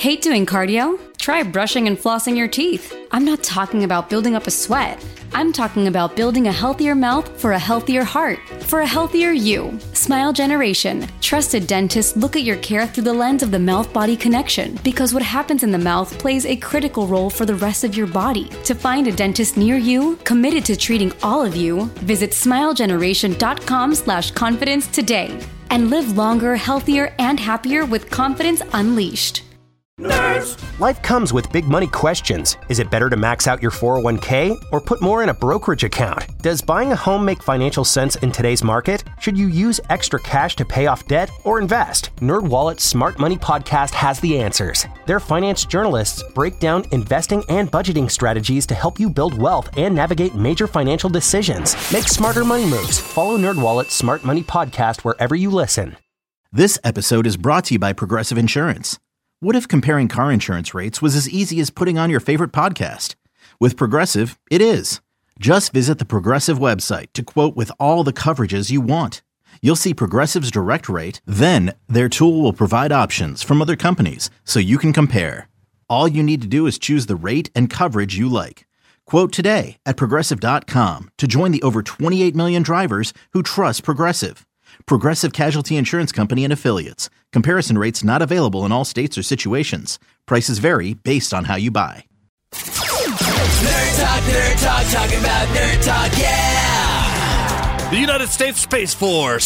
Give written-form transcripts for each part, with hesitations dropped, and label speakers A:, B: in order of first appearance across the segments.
A: Hate doing cardio? Try brushing and flossing your teeth. I'm not talking about building up a sweat. I'm talking about building a healthier mouth for a healthier heart, for a healthier you. Smile Generation. Trusted dentists look at your care through the lens of the mouth-body connection, because what happens in the mouth plays a critical role for the rest of your body. To find a dentist near you, committed to treating all of you, visit smilegeneration.com/confidence today. And live longer, healthier, and happier with confidence unleashed.
B: Nerds! Life comes with big money questions. Is it better to max out your 401k or put more in a brokerage account? Does buying a home make financial sense in today's market? Should you use extra cash to pay off debt or invest? NerdWallet's Smart Money Podcast has the answers. Their finance journalists break down investing and budgeting strategies to help you build wealth and navigate major financial decisions. Make smarter money moves. Follow NerdWallet's Smart Money Podcast wherever you listen.
C: This episode is brought to you by Progressive Insurance. What if comparing car insurance rates was as easy as putting on your favorite podcast? With Progressive, it is. Just visit the Progressive website to quote with all the coverages you want. You'll see Progressive's direct rate, then their tool will provide options from other companies so you can compare. All you need to do is choose the rate and coverage you like. Quote today at Progressive.com to join the over 28 million drivers who trust Progressive. Progressive Casualty Insurance Company and Affiliates. Comparison rates not available in all states or situations. Prices vary based on how you buy.
D: Nerd Talk, talking about Nerd Talk, yeah!
E: The United States Space Force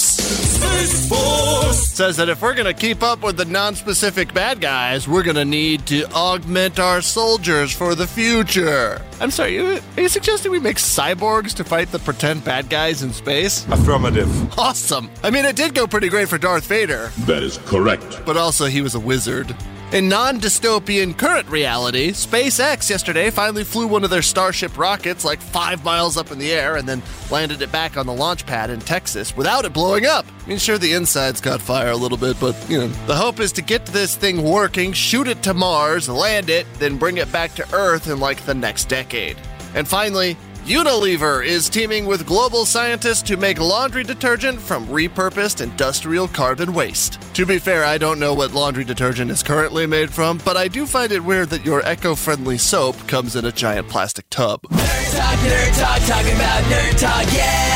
E: says that if we're going to keep up with the non-specific bad guys, we're going to need to augment our soldiers for the future. I'm sorry, are you suggesting we make cyborgs to fight the pretend bad guys in space?
F: Affirmative.
E: Awesome. I mean, it did go pretty great for Darth Vader.
F: That is correct.
E: But also, he was a wizard. In non-dystopian current reality, SpaceX yesterday finally flew one of their Starship rockets like 5 miles up in the air and then landed it back on the launch pad in Texas without it blowing up. I mean, sure, the inside's caught fire a little bit, but, the hope is to get this thing working, shoot it to Mars, land it, then bring it back to Earth in like the next decade. And finally, Unilever is teaming with global scientists to make laundry detergent from repurposed industrial carbon waste. To be fair, I don't know what laundry detergent is currently made from, but I do find it weird that your eco-friendly soap comes in a giant plastic tub.
D: Nerd Talk, talking about Nerd Talk,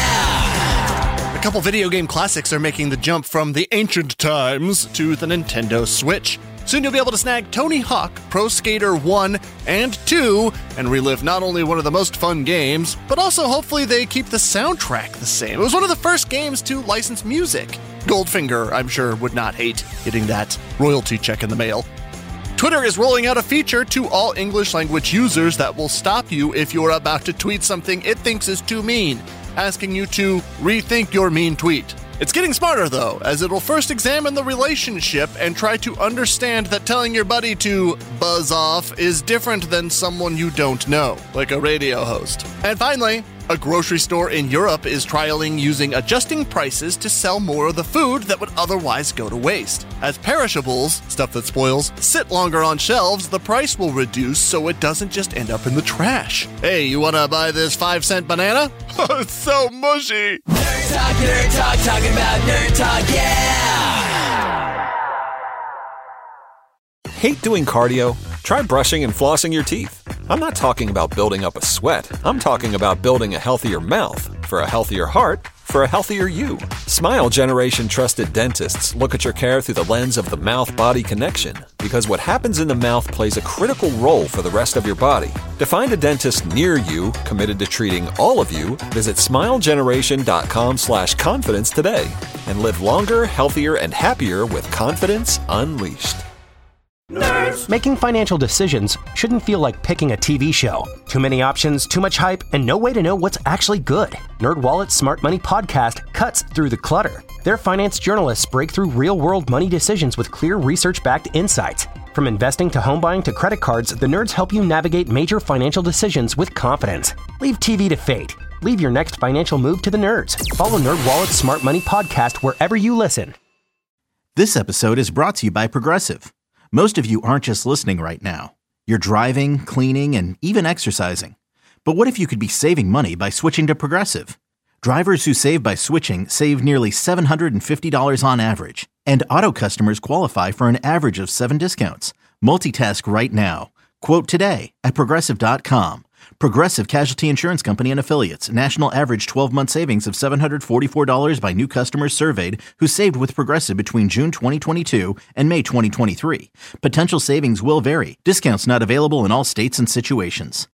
D: yeah!
E: A couple video game classics are making the jump from the ancient times to the Nintendo Switch. Soon you'll be able to snag Tony Hawk Pro Skater 1 and 2 and relive not only one of the most fun games, but also hopefully they keep the soundtrack the same. It was one of the first games to license music. Goldfinger, I'm sure, would not hate getting that royalty check in the mail. Twitter is rolling out a feature to all English language users that will stop you if you're about to tweet something it thinks is too mean, asking you to rethink your mean tweet. It's getting smarter, though, as it'll first examine the relationship and try to understand that telling your buddy to buzz off is different than someone you don't know, like a radio host. And finally, a grocery store in Europe is trialing using adjusting prices to sell more of the food that would otherwise go to waste. As perishables, stuff that spoils, sit longer on shelves, the price will reduce so it doesn't just end up in the trash. Hey, you wanna buy this 5-cent banana? It's so mushy!
D: Nerd Talk, talking about Nerd Talk, yeah!
G: Hate doing cardio? Try brushing and flossing your teeth. I'm not talking about building up a sweat. I'm talking about building a healthier mouth for a healthier heart for a healthier you. Smile Generation trusted dentists look at your care through the lens of the mouth-body connection, because what happens in the mouth plays a critical role for the rest of your body. To find a dentist near you committed to treating all of you, visit smilegeneration.com/confidence today and live longer, healthier, and happier with confidence unleashed.
B: Nerds. Making financial decisions shouldn't feel like picking a TV show. Too many options, too much hype, and no way to know what's actually good. NerdWallet's Smart Money Podcast cuts through the clutter. Their finance journalists break through real-world money decisions with clear research-backed insights. From investing to home buying to credit cards, the nerds help you navigate major financial decisions with confidence. Leave TV to fate. Leave your next financial move to the nerds. Follow NerdWallet's Smart Money Podcast wherever you listen.
C: This episode is brought to you by Progressive. Most of you aren't just listening right now. You're driving, cleaning, and even exercising. But what if you could be saving money by switching to Progressive? Drivers who save by switching save nearly $750 on average. And auto customers qualify for an average of 7 discounts. Multitask right now. Quote today at Progressive.com. Progressive Casualty Insurance Company and Affiliates. National average 12-month savings of $744 by new customers surveyed who saved with Progressive between June 2022 and May 2023. Potential savings will vary. Discounts not available in all states and situations.